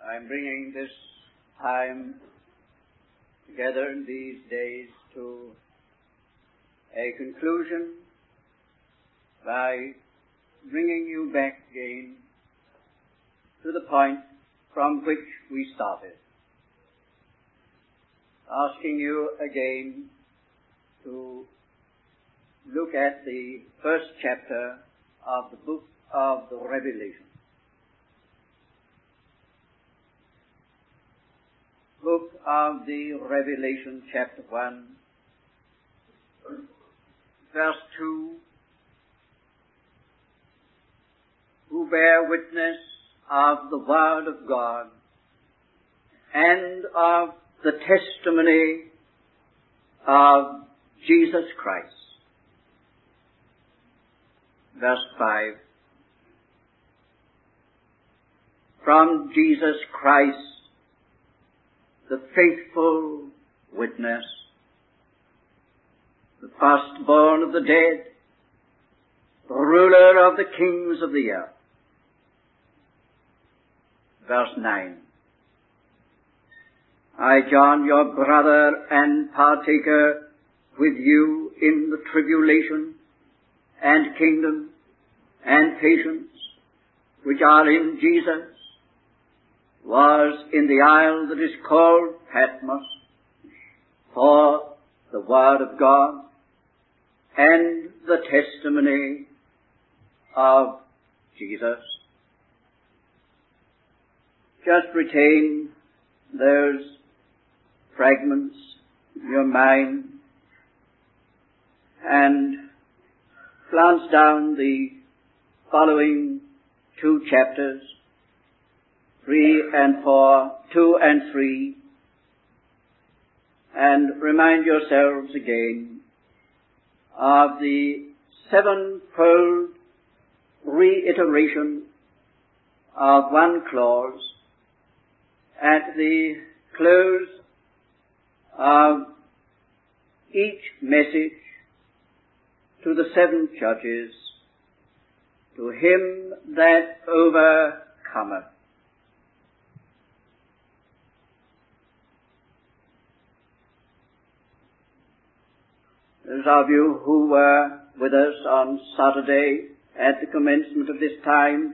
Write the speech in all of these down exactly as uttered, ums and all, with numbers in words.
I'm bringing this time together in these days to a conclusion by bringing you back again to the point from which we started, asking you again to look at the first chapter of the book of the Revelation. Book of the Revelation, chapter one, verse two. Who bear witness of the word of God and of the testimony of Jesus Christ. Verse five. From Jesus Christ, the faithful witness, the firstborn of the dead, the ruler of the kings of the earth. Verse nine. I, John, your brother and partaker with you in the tribulation and kingdom and patience which are in Jesus, was in the isle that is called Patmos for the word of God and the testimony of Jesus. Just retain those fragments in your mind and glance down the following two chapters, three and four, two and three, and remind yourselves again of the sevenfold reiteration of one clause at the close of each message to the seven churches, to him that overcometh. Those of you who were with us on Saturday at the commencement of this time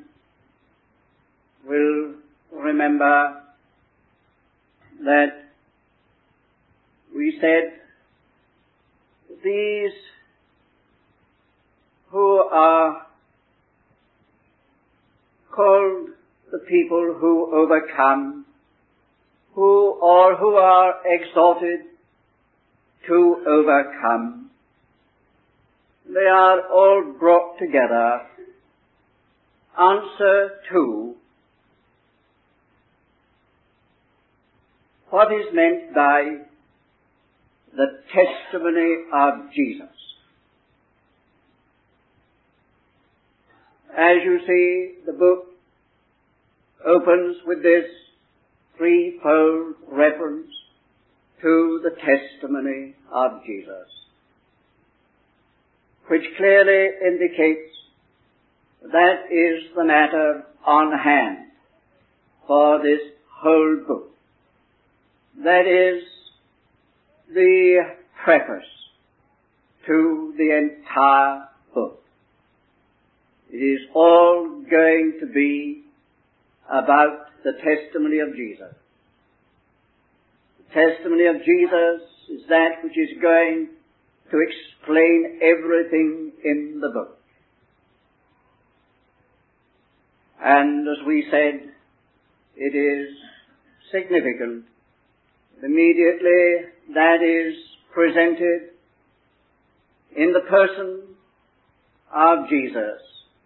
will remember that we said these who are called the people who overcome, who or who are exhorted to overcome, they are all brought together, answer to what is meant by the testimony of Jesus. As you see, the book opens with this threefold reference to the testimony of Jesus, which clearly indicates that is the matter on hand for this whole book. That is the preface to the entire book. It is all going to be about the testimony of Jesus. The testimony of Jesus is that which is going to explain everything in the book. And as we said, it is significant. Immediately that is presented in the person of Jesus.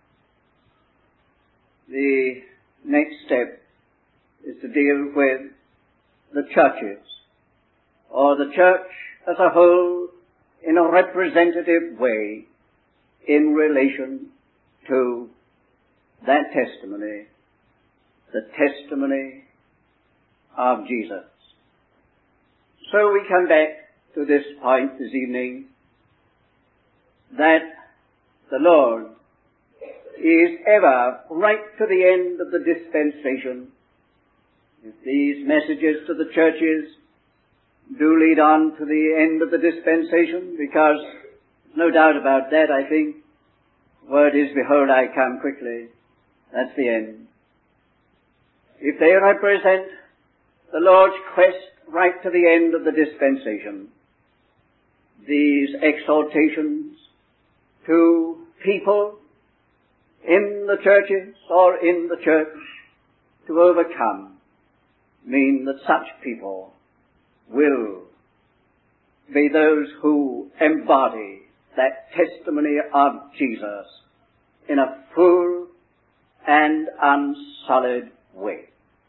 The next step is to deal with the churches, or the church as a whole in a representative way in relation to that testimony, the testimony of Jesus. So we come back to this point this evening, that the Lord is ever, right to the end of the dispensation, if these messages to the churches do lead on to the end of the dispensation, because no doubt about that, I think, word is, behold, I come quickly. That's the end. If they represent the Lord's quest right to the end of the dispensation, these exhortations to people in the churches or in the church to overcome mean that such people will be those who embody that testimony of Jesus in a full and unsullied way.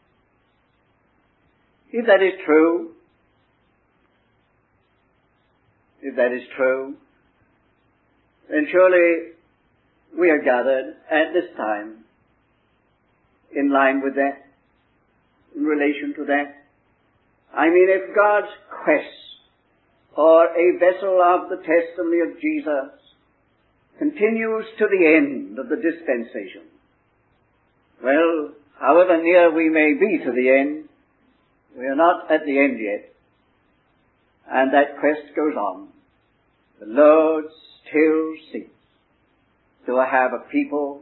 If that is true, if that is true, then surely we are gathered at this time in line with that, in relation to that. I mean, if God's quest for a vessel of the testimony of Jesus continues to the end of the dispensation, well, however near we may be to the end, we are not at the end yet. And that quest goes on. The Lord still seeks to have a people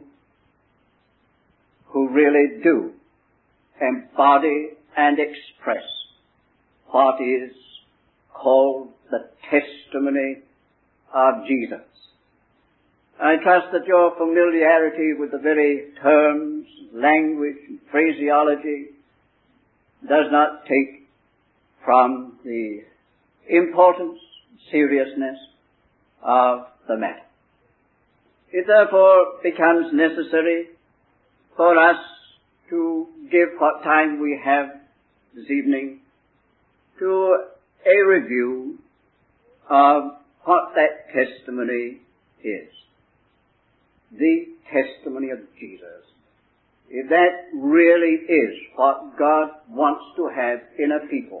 who really do embody and express what is called the testimony of Jesus. I trust that your familiarity with the very terms, language, and phraseology does not take from the importance, seriousness of the matter. It therefore becomes necessary for us to give what time we have this evening to a review of what that testimony is. The testimony of Jesus. If that really is what God wants to have in a people.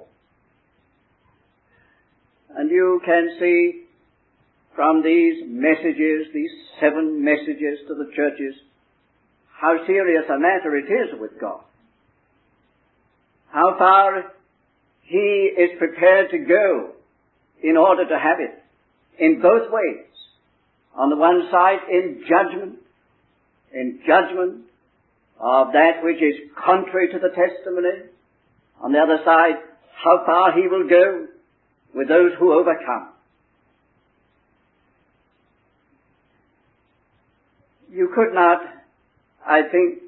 And you can see from these messages, these seven messages to the churches, how serious a matter it is with God. How far He is prepared to go in order to have it, in both ways. On the one side, in judgment, in judgment of that which is contrary to the testimony. On the other side, how far He will go with those who overcome. You could not, I think,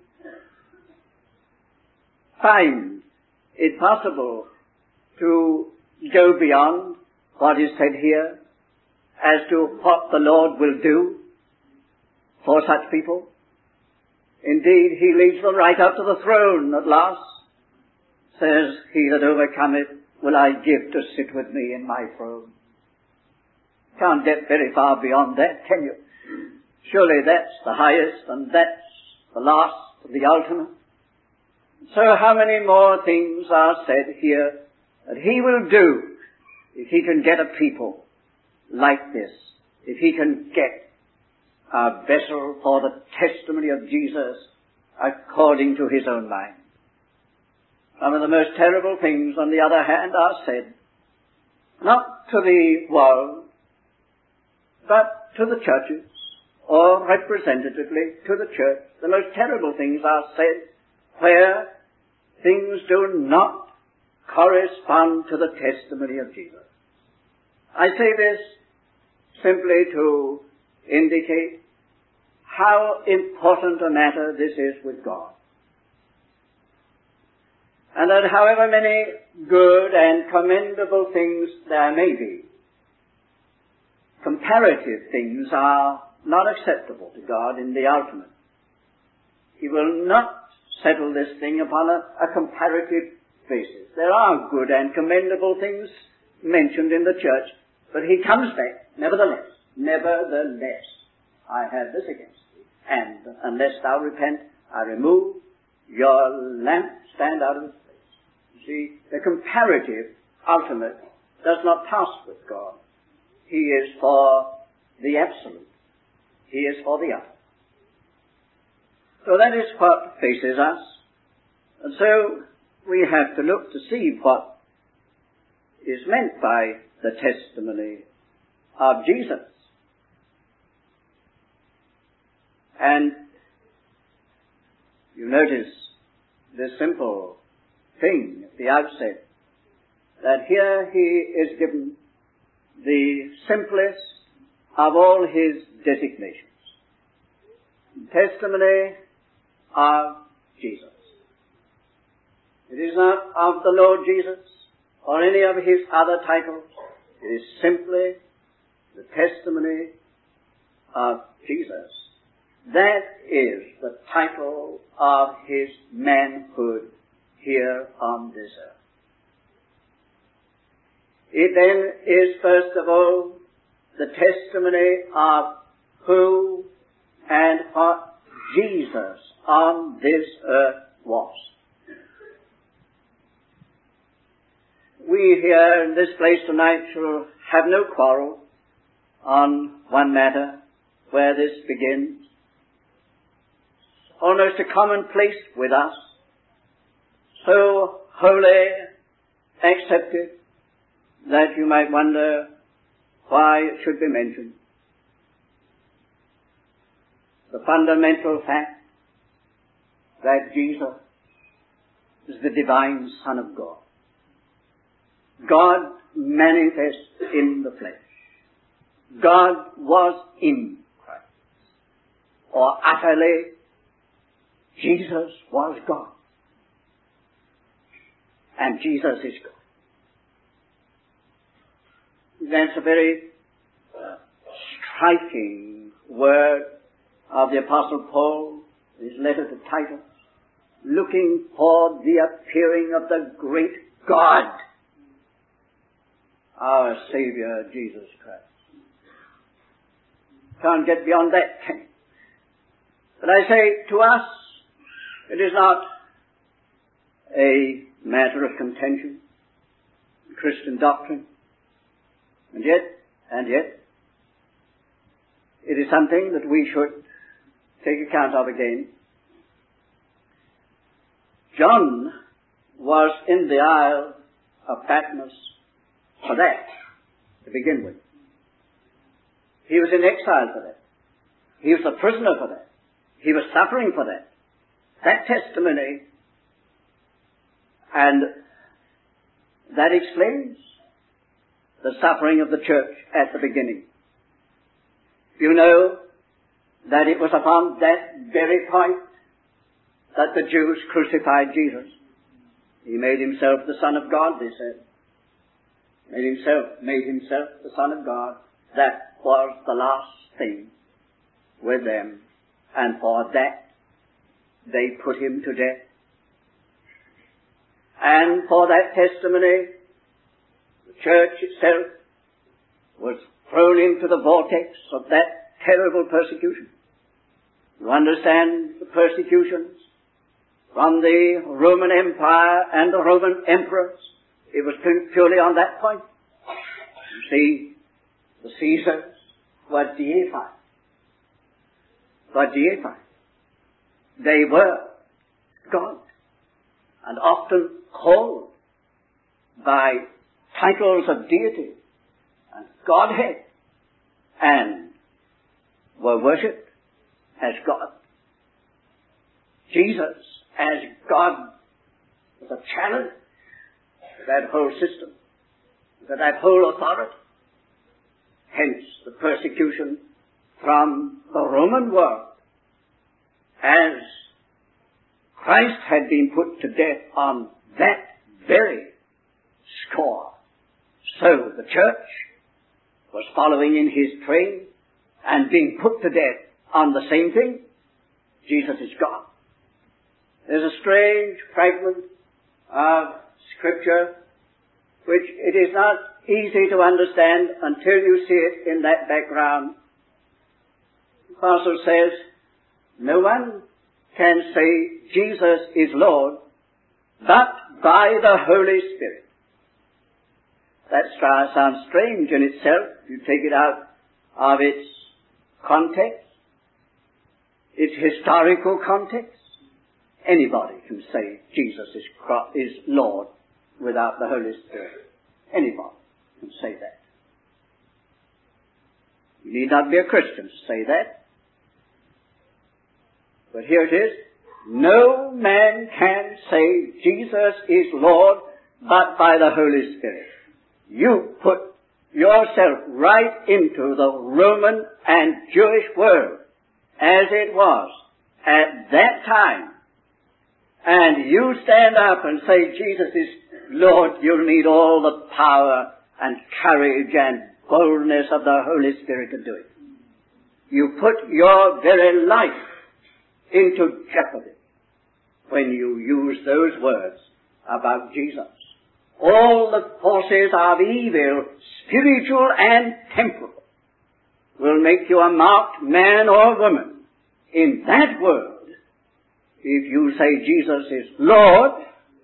find it possible to go beyond what is said here as to what the Lord will do for such people. Indeed, He leads them right up to the throne at last. Says, he that overcometh will I give to sit with me in my throne. Can't get very far beyond that, can you? Surely that's the highest and that's the last, the ultimate. So how many more things are said here that He will do if He can get a people like this, if He can get a vessel for the testimony of Jesus according to His own mind. Some of the most terrible things, on the other hand, are said not to the world, but to the churches, or representatively to the church. The most terrible things are said where things do not correspond to the testimony of Jesus. I say this simply to indicate how important a matter this is with God. And that however many good and commendable things there may be, comparative things are not acceptable to God in the ultimate. He will not settle this thing upon a, a comparative basis. There are good and commendable things mentioned in the church, but He comes back, nevertheless, nevertheless, I have this against thee, and unless thou repent, I remove your lampstand out of its place. You see, the comparative ultimate does not pass with God. He is for the absolute. He is for the other. So that is what faces us. And so we have to look to see what is meant by the testimony of Jesus. And you notice this simple thing at the outset, that here he is given the simplest of all his designations. Testimony of Jesus. It is not of the Lord Jesus or any of his other titles. It is simply the testimony of Jesus. That is the title of his manhood here on this earth. It then is first of all the testimony of who and what Jesus on this earth was. We here in this place tonight shall have no quarrel on one matter where this begins. Almost a commonplace with us, so wholly accepted that you might wonder why it should be mentioned. The fundamental fact that Jesus is the divine Son of God. God manifest in the flesh. God was in Christ. Or utterly, Jesus was God. And Jesus is God. That's a very uh, striking word of the Apostle Paul, his letter to Titus, looking for the appearing of the great God, our Savior Jesus Christ. Can't get beyond that, can you? But I say, to us, it is not a matter of contention, Christian doctrine, and yet, and yet, it is something that we should take account of again. John was in the Isle of Patmos for that, to begin with. He was in exile for that. He was a prisoner for that. He was suffering for that. That testimony, and that explains the suffering of the church at the beginning. You know that it was upon that very point that the Jews crucified Jesus. He made himself the Son of God, they said. Made himself, made himself the Son of God. That was the last thing with them. And for that, they put him to death. And for that testimony, the church itself was thrown into the vortex of that terrible persecution. You understand the persecutions from the Roman Empire and the Roman emperors. It was purely on that point. You see, the Caesars were deified. Were deified. They were God, and often called by titles of deity and Godhead, and were worshipped as God. Jesus as God was a challenge to that whole system, to that whole authority. Hence the persecution from the Roman world, as Christ had been put to death on that very score. So the church was following in his train and being put to death on the same thing. Jesus is God. There's a strange fragment of Scripture which it is not easy to understand until you see it in that background. The Apostle says, no one can say Jesus is Lord but by the Holy Spirit. That sounds strange in itself. You take it out of its context, its historical context, Anybody can say Jesus is, is Lord without the Holy Spirit. Anybody can say that. You need not be a Christian to say that. But here it is. No man can say Jesus is Lord but by the Holy Spirit. You put yourself right into the Roman and Jewish world as it was at that time, and you stand up and say Jesus is Lord, you'll need all the power and courage and boldness of the Holy Spirit to do it. You put your very life into jeopardy when you use those words about Jesus. All the forces of evil, spiritual and temporal, will make you a marked man or woman in that world if you say Jesus is Lord.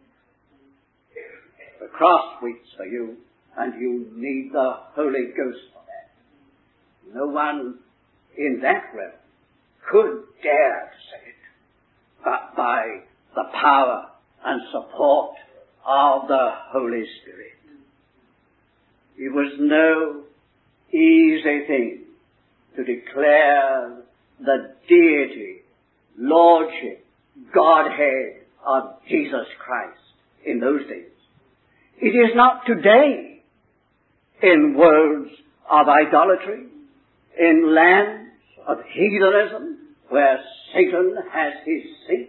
The cross waits for you, and you need the Holy Ghost for that. No one in that realm could dare to say it, but by the power and support of the Holy Spirit. It was no easy thing to declare the deity, lordship, Godhead of Jesus Christ in those days. It is not today in worlds of idolatry, in lands of heathenism, where Satan has his seat.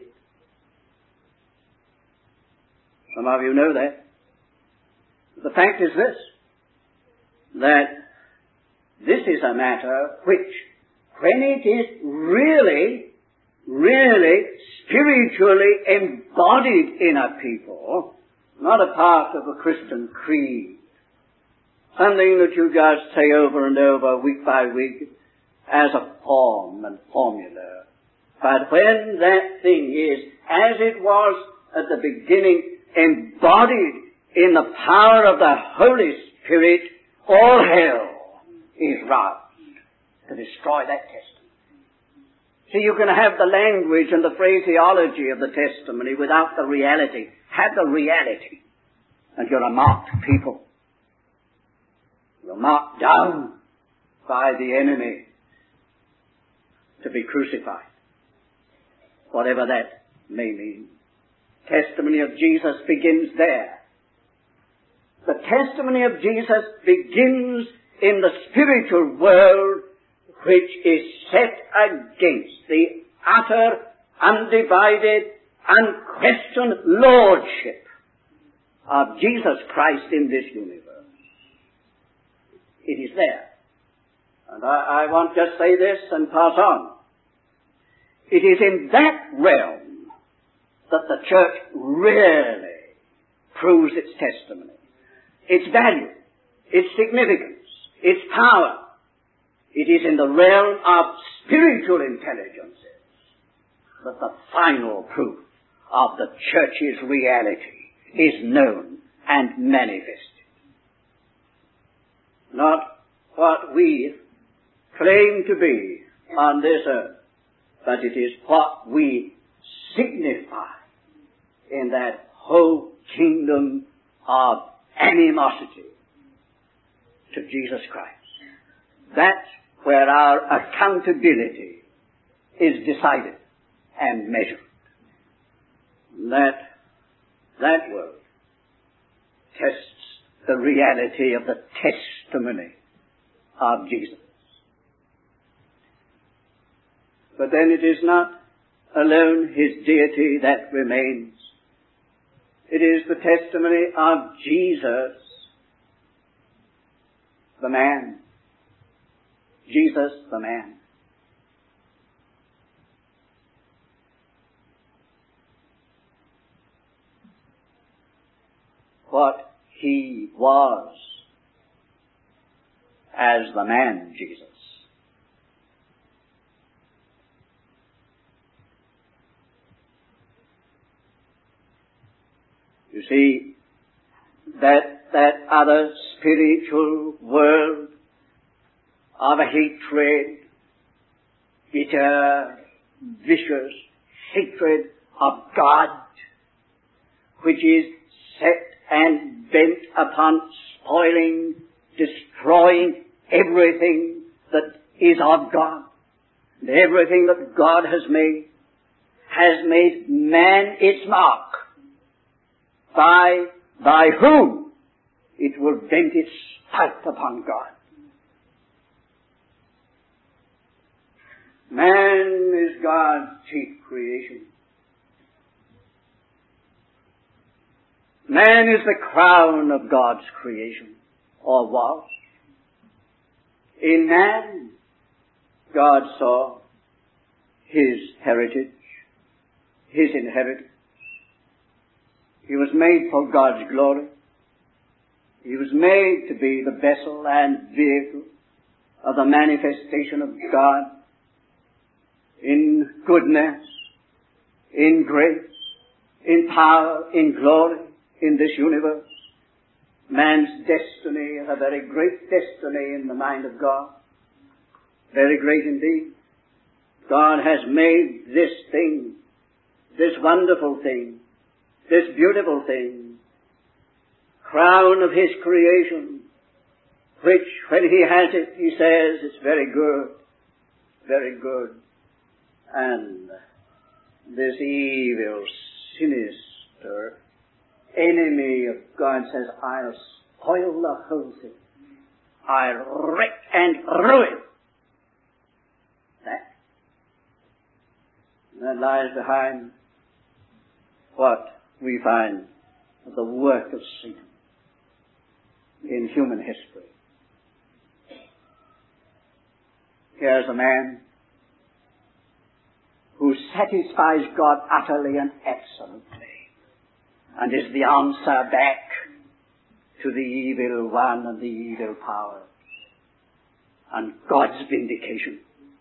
Some of you know that. The fact is this, that this is a matter which, when it is really, really spiritually embodied in a people, not a part of a Christian creed, something that you just say over and over week by week as a form and formula. But when that thing is, as it was at the beginning, embodied in the power of the Holy Spirit, all hell is roused to destroy that testimony. See, you can have the language and the phraseology of the testimony without the reality. Have the reality, and you're a marked people. You're marked down by the enemy to be crucified, whatever that may mean. Testimony of Jesus begins there. The testimony of Jesus begins in the spiritual world, which is set against the utter, undivided, unquestioned lordship of Jesus Christ in this universe. It is there. And I, I won't just say this and pass on. It is in that realm that the church really proves its testimony, its value, its significance, its power. It is in the realm of spiritual intelligences that the final proof of the church's reality is known and manifested. Not what we claim to be on this earth, but it is what we signify in that whole kingdom of animosity to Jesus Christ. That's where our accountability is decided and measured. That, that word tests the reality of the testimony of Jesus. But then it is not alone his deity that remains. It is the testimony of Jesus, the man. Jesus, the man. What he was as the man Jesus. You see, that, that other spiritual world of hatred, bitter, vicious hatred of God, which is set and bent upon spoiling, destroying everything that is of God, and everything that God has made, has made man its mark, by, by whom it will vent its spite upon God. Man is God's chief creation. Man is the crown of God's creation, or was. In man, God saw his heritage, his inheritance. He was made for God's glory. He was made to be the vessel and vehicle of the manifestation of God in goodness, in grace, in power, in glory, in this universe. Man's destiny is a very great destiny in the mind of God. Very great indeed. God has made this thing, this wonderful thing, this beautiful thing, crown of His creation, which when He has it, He says it's very good, very good. And this evil, sinister enemy of God says, I'll spoil the whole thing. I'll wreck and ruin that. And that lies behind what we find of the work of Satan in human history. Here's a man who satisfies God utterly and absolutely, and is the answer back to the evil one and the evil powers, and God's vindication.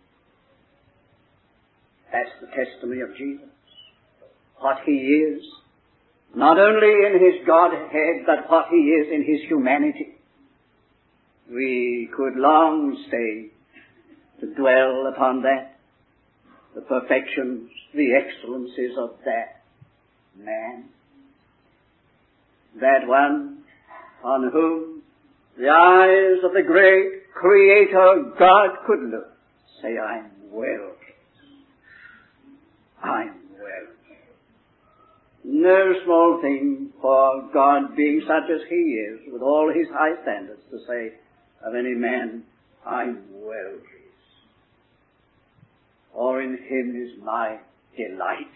That's the testimony of Jesus. What He is, not only in His Godhead, but what He is in His humanity. We could long stay to dwell upon that, the perfections, the excellencies of that man, that one on whom the eyes of the great Creator God could look, say, I'm well. I'm well. No small thing for God, being such as He is, with all His high standards, to say of any man, I'm well. For in Him is my delight.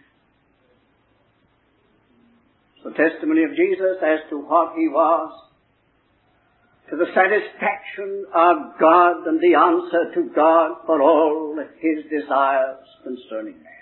The testimony of Jesus as to what He was, to the satisfaction of God and the answer to God for all His desires concerning man.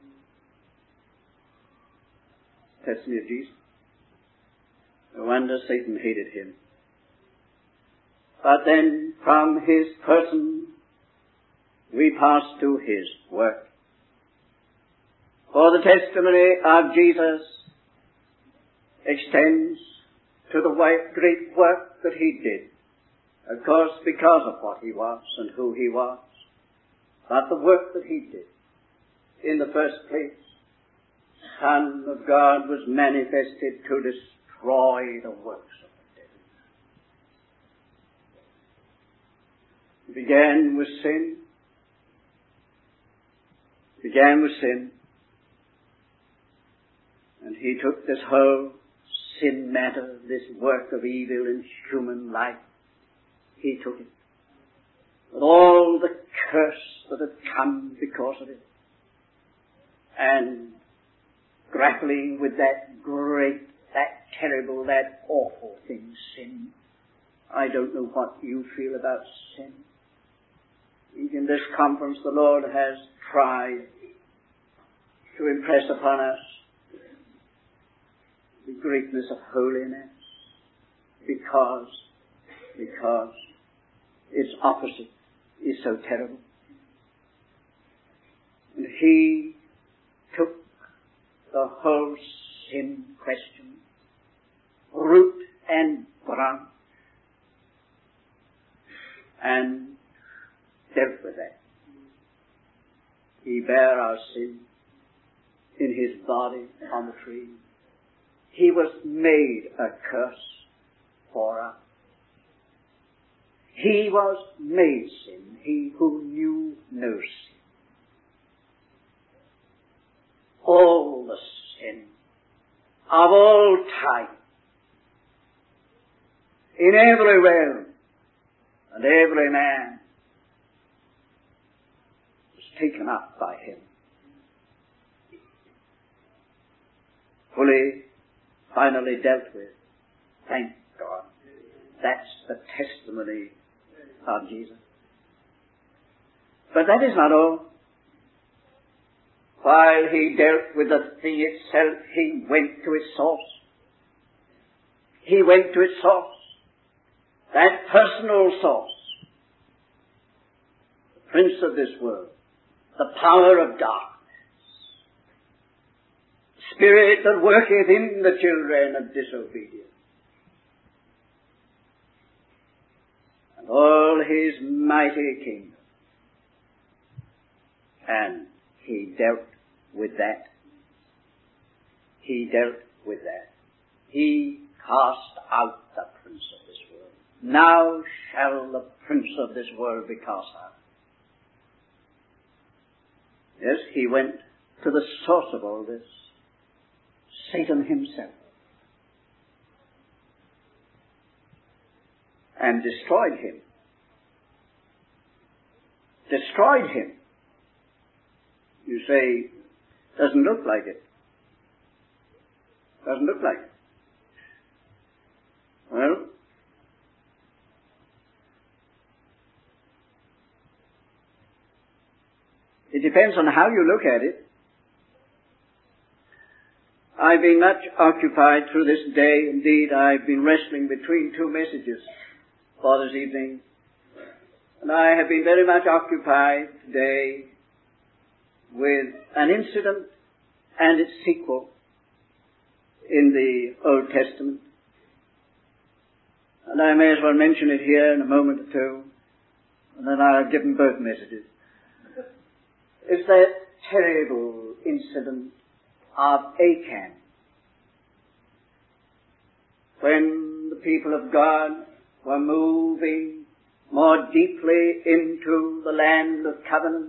Testimony of Jesus. No wonder Satan hated Him. But then from His person we pass to His work. For the testimony of Jesus extends to the great work that He did, of course because of what He was and who He was, but the work that He did. In the first place, the Son of God was manifested to destroy the works of the devil. It began with sin. It began with sin. And He took this whole sin matter, this work of evil in human life, He took it, with all the curse that had come because of it, and grappling with that great, that terrible, that awful thing, sin. I don't know what you feel about sin. In this conference the Lord has tried to impress upon us the greatness of holiness, because, because its opposite is so terrible. And He took the whole sin question, root and branch, and dealt with that. He bare our sin in his body on the tree. He was made a curse for us. He was made sin, he who knew no sin. All the sin of all time, in every realm and every man, was taken up by him. Fully, finally dealt with. Thank God. That's the testimony of Jesus. But that is not all. While he dealt with the thing itself, he went to its source. He went to its source. That personal source. The prince of this world. The power of darkness. The spirit that worketh in the children of disobedience. And all his mighty kingdom. And he dealt with that. He dealt with that. He cast out the prince of this world. Now shall the prince of this world be cast out. Yes, he went to the source of all this. Satan himself. And destroyed him. Destroyed him. You say, doesn't look like it. Doesn't look like it. Well, it depends on how you look at it. I've been much occupied through this day. Indeed, I've been wrestling between two messages for this evening. And I have been very much occupied today with an incident and its sequel in the Old Testament. And I may as well mention it here in a moment or two, and then I'll give them both messages. It's that terrible incident of Achan, when the people of God were moving more deeply into the land of covenant.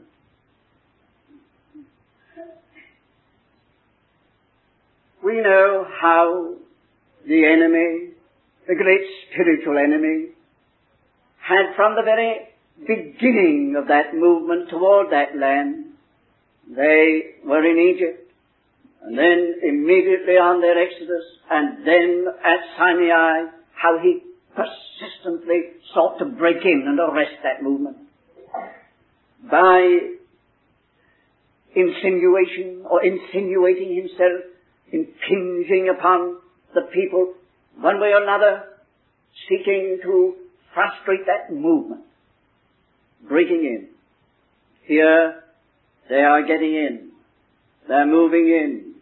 We know how the enemy, the great spiritual enemy, had from the very beginning of that movement toward that land, they were in Egypt, and then immediately on their exodus, and then at Sinai, how he persistently sought to break in and arrest that movement by insinuation or insinuating himself, impinging upon the people one way or another, seeking to frustrate that movement, breaking in. Here they are getting in. They're moving in.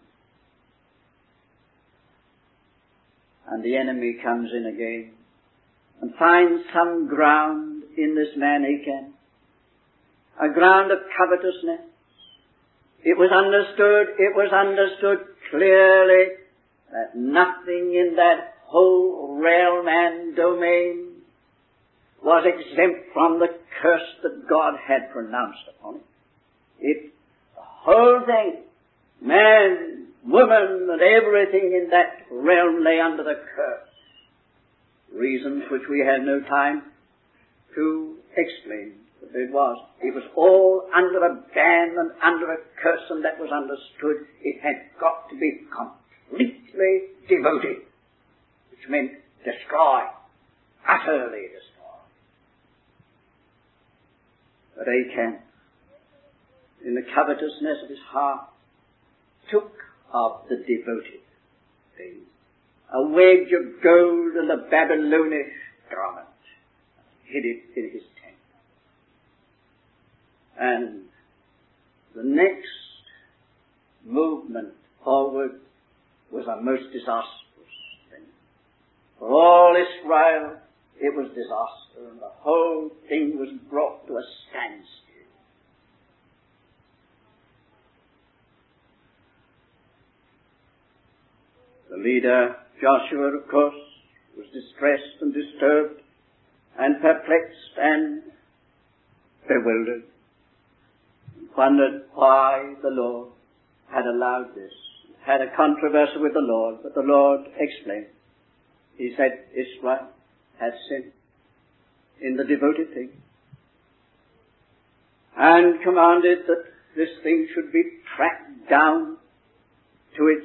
And the enemy comes in again and finds some ground in this man Achan, a ground of covetousness. It was understood, it was understood clearly that nothing in that whole realm and domain was exempt from the curse that God had pronounced upon it. It, the whole thing, man, woman, and everything in that realm lay under the curse. Reasons which we had no time to explain. But it was. It was all under a ban and under a curse, and that was understood. It had got to be completely devoted, which meant destroy, utterly destroy. But Achan, in the covetousness of his heart, took of the devoted thing, a wedge of gold and a Babylonish garment, hid it in his tent. And the next movement forward was a most disastrous thing. For all Israel, it was disaster, and the whole thing was brought to a standstill. The leader, Joshua, of course, was distressed and disturbed and perplexed and bewildered, wondered why the Lord had allowed this, had a controversy with the Lord, but the Lord explained. He said, Israel has sinned in the devoted thing, and commanded that this thing should be tracked down to its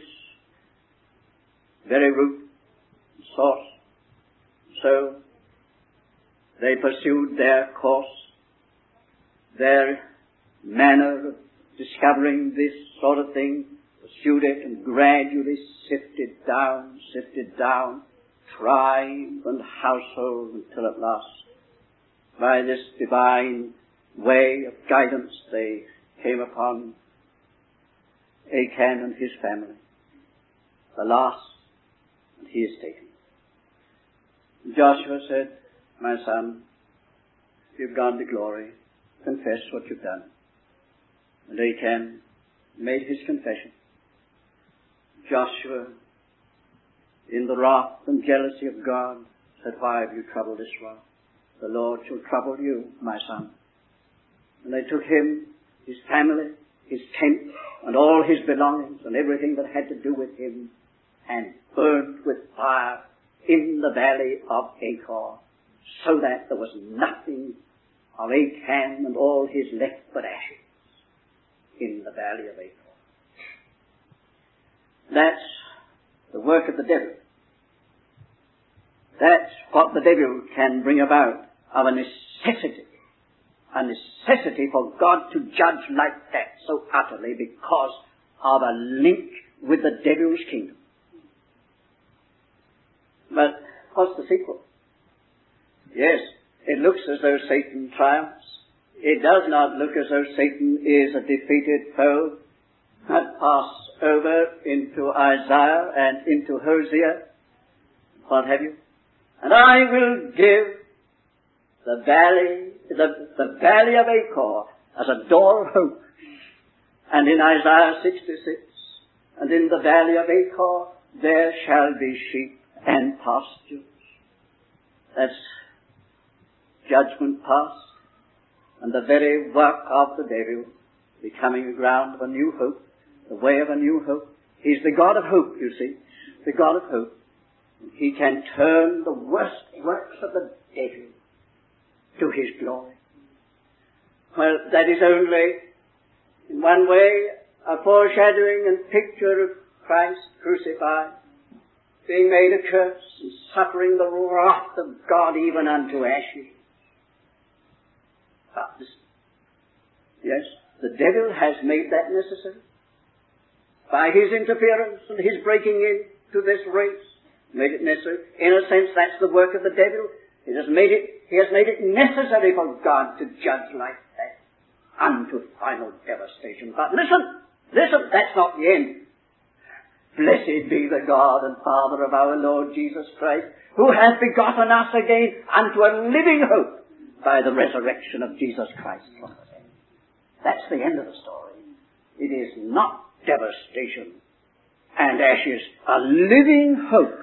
very root, source. So they pursued their course, their manner of discovering this sort of thing, pursued it and gradually sifted down, sifted down, tribe and household, until at last, by this divine way of guidance, they came upon Achan and his family. The last, and he is taken. Joshua said, my son, you've gone to glory. Confess what you've done. And Achan made his confession. Joshua, in the wrath and jealousy of God, said, why have you troubled Israel? The Lord shall trouble you, my son. And they took him, his family, his tent, and all his belongings, and everything that had to do with him, and burned with fire in the valley of Achor, so that there was nothing of Achan and all his left but ashes in the valley of Achor. That's the work of the devil. That's what the devil can bring about, of a necessity. A necessity for God to judge like that so utterly because of a link with the devil's kingdom. But what's the sequel? Yes, it looks as though Satan triumphs. It does not look as though Satan is a defeated foe. That pass over into Isaiah and into Hosea, what have you. And I will give the valley, the, the valley of Achor as a door of hope. And in Isaiah sixty-six, and in the valley of Achor there shall be sheep and pastures. That's judgment past, and the very work of the devil becoming a ground of a new hope, the way of a new hope. He's the God of hope, you see, the God of hope. He can turn the worst works of the devil to his glory. Well, that is only, in one way, a foreshadowing and picture of Christ crucified, being made a curse and suffering the wrath of God even unto ashes. But listen, yes, the devil has made that necessary. By his interference and his breaking into this race, made it necessary. In a sense, that's the work of the devil. He has made it, he has made it necessary for God to judge like that unto final devastation. But listen, listen, that's not the end. Blessed be the God and Father of our Lord Jesus Christ, who hath begotten us again unto a living hope by the resurrection of Jesus Christ from the dead. That's the end of the story. It is not devastation and ashes, a living hope.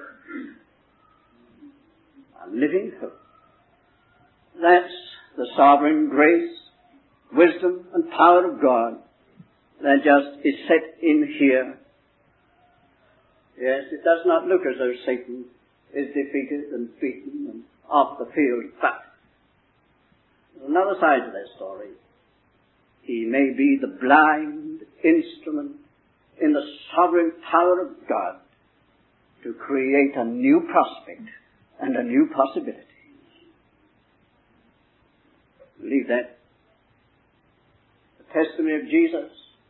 A living hope. That's the sovereign grace, wisdom, and power of God that just is set in here. Yes, it does not look as though Satan is defeated and beaten and off the field, but there's another side to that story. He may be the blind instrument in the sovereign power of God to create a new prospect and a new possibility. Believe that. The testimony of Jesus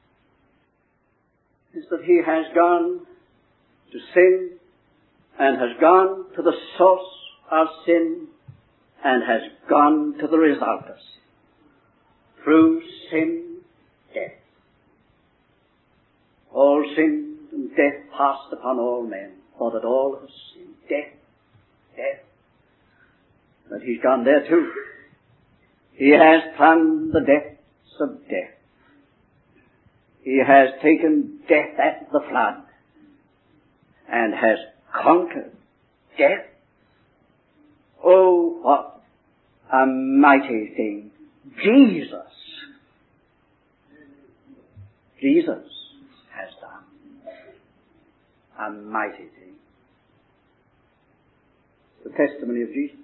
is that he has gone to sin and has gone to the source of sin and has gone to the result of sin. Through sin, death. All sin and death passed upon all men, for that all have sinned. Death, death. But he's gone there too. He has plumbed the depths of death. He has taken death at the flood. and has conquered death. Oh, what a mighty thing Jesus, Jesus has done. A mighty thing. The testimony of Jesus.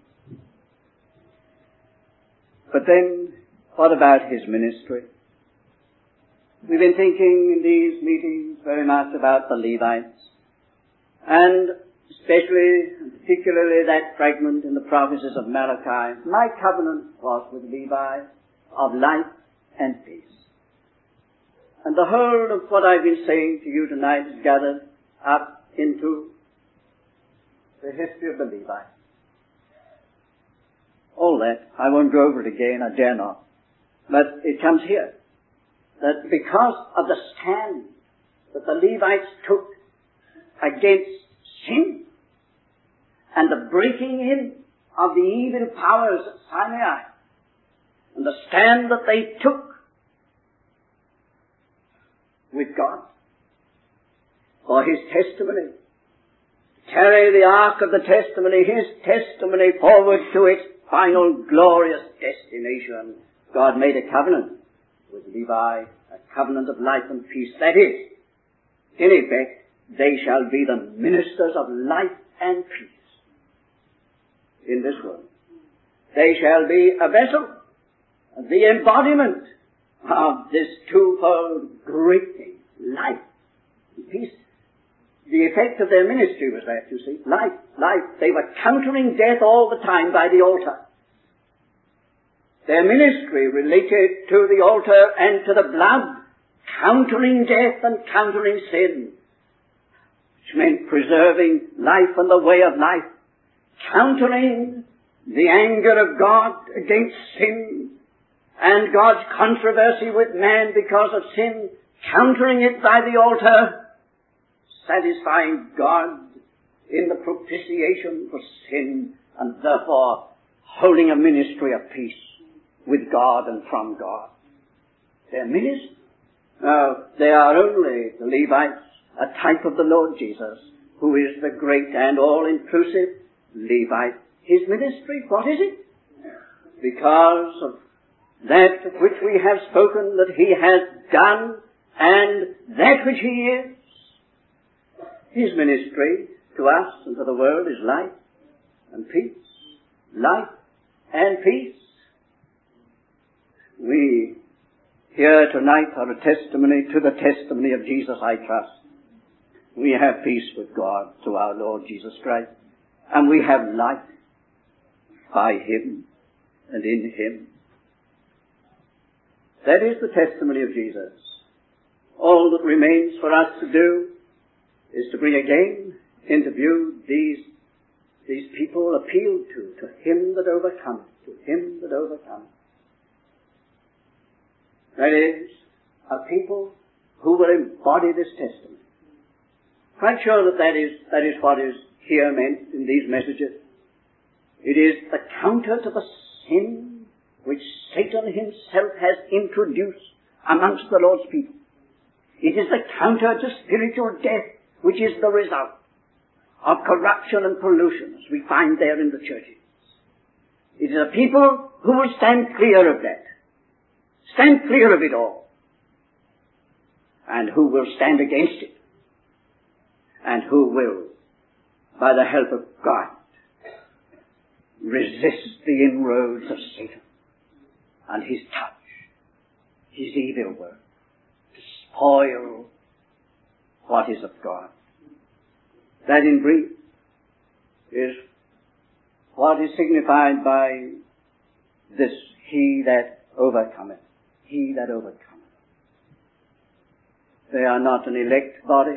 But then, what about his ministry? We've been thinking in these meetings very much about the Levites, and especially, and particularly that fragment in the prophecies of Malachi. My covenant was with Levi of life and peace. And the whole of what I've been saying to you tonight is gathered up into the history of the Levites. All that, I won't go over it again, I dare not. But it comes here, that because of the stand that the Levites took against sin, and the breaking in of the evil powers at Sinai, and the stand that they took with God for his testimony, carry the ark of the testimony, his testimony forward to its final glorious destination. God made a covenant with Levi, a covenant of life and peace. That is, in effect, they shall be the ministers of life and peace in this world. They shall be a vessel, the embodiment of this twofold great thing, life and peace. The effect of their ministry was that, you see, life, life. They were countering death all the time by the altar. Their ministry related to the altar and to the blood, countering death and countering sin, which meant preserving life and the way of life, countering the anger of God against sin and God's controversy with man because of sin, countering it by the altar, satisfying God in the propitiation for sin, and therefore holding a ministry of peace with God and from God. Their ministry? No, they are only, the Levites, a type of the Lord Jesus, who is the great and all-inclusive Levite. His ministry, what is it? Because of that of which we have spoken that he has done and that which he is. His ministry to us and to the world is life and peace. Life and peace. We here tonight are a testimony to the testimony of Jesus, I trust. We have peace with God through our Lord Jesus Christ. And we have life by him and in him. That is the testimony of Jesus. All that remains for us to do is to bring again into view these, these people appealed to, to him that overcometh, to him that overcometh. That is, a people who will embody this testimony. Quite sure that that is, that is what is here meant in these messages. It is the counter to the sin which Satan himself has introduced amongst the Lord's people. It is the counter to spiritual death, which is the result of corruption and pollution, as we find there in the churches. It is a people who will stand clear of that, stand clear of it all, and who will stand against it, and who will, by the help of God, resist the inroads of Satan and his touch, his evil work, to spoil what is of God. That in brief is what is signified by this, he that overcometh, he that overcometh. They are not an elect body.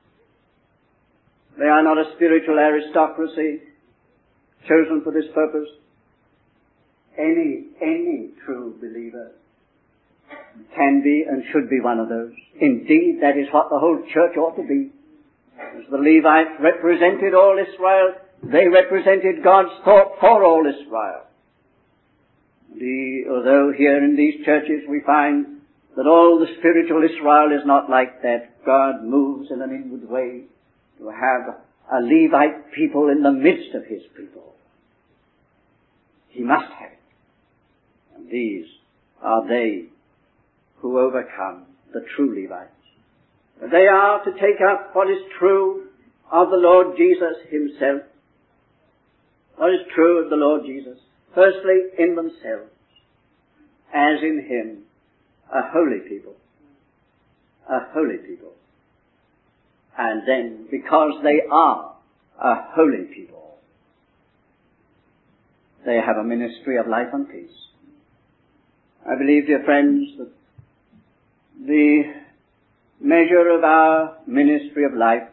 They are not a spiritual aristocracy chosen for this purpose. Any, any true believer can be and should be one of those. Indeed, that is what the whole church ought to be. As the Levites represented all Israel, they represented God's thought for all Israel. The, although here in these churches we find that all the spiritual Israel is not like that. God moves in an inward way to have a Levite people in the midst of his people. He must have it. And these are they who overcome, the true Levites. They are to take up what is true of the Lord Jesus himself. What is true of the Lord Jesus? Firstly, in themselves, as in him, a holy people. A holy people. And then, because they are a holy people, they have a ministry of life and peace. I believe, dear friends, that the measure of our ministry of life,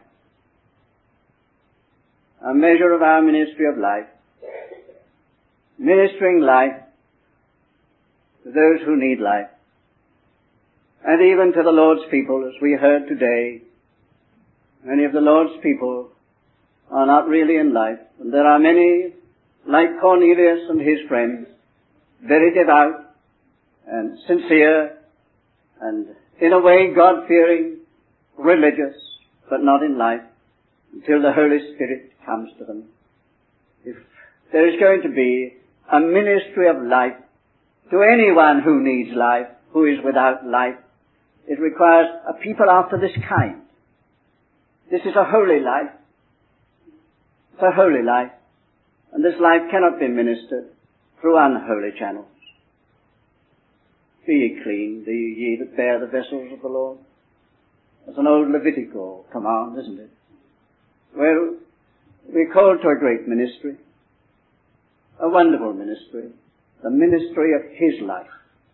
a measure of our ministry of life, ministering life to those who need life, and even to the Lord's people, as we heard today. Many of the Lord's people are not really in life, and there are many, like Cornelius and his friends, very devout and sincere and in a way God-fearing, religious, but not in life, until the Holy Spirit comes to them. If there is going to be a ministry of life to anyone who needs life, who is without life, it requires a people after this kind. This is a holy life. It's a holy life. And this life cannot be ministered through unholy channels. Be ye clean, be ye that bear the vessels of the Lord. That's an old Levitical command, isn't it? Well, we're called to a great ministry. A wonderful ministry. The ministry of his life.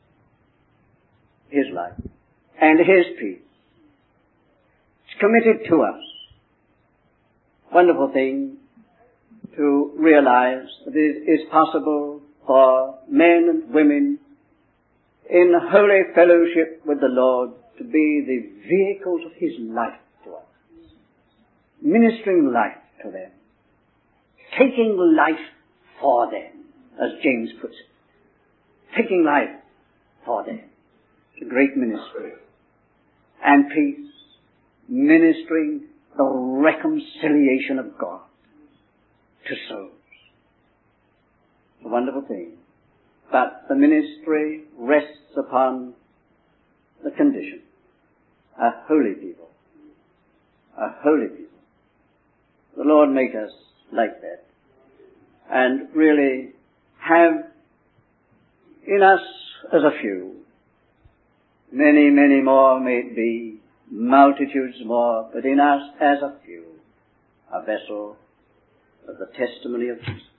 His life. And his peace. It's committed to us. Wonderful thing to realize that it is possible for men and women in holy fellowship with the Lord to be the vehicles of his life to us. Ministering life to them. Taking life for them, as James puts it. Taking life for them. It's a great ministry. And peace. Ministering the reconciliation of God to souls. It's a wonderful thing. But the ministry rests upon the condition. A holy people. A holy people. The Lord make us like that. And really have in us as a few, many, many more may it be, multitudes more, but in us as a few, a vessel of the testimony of Jesus.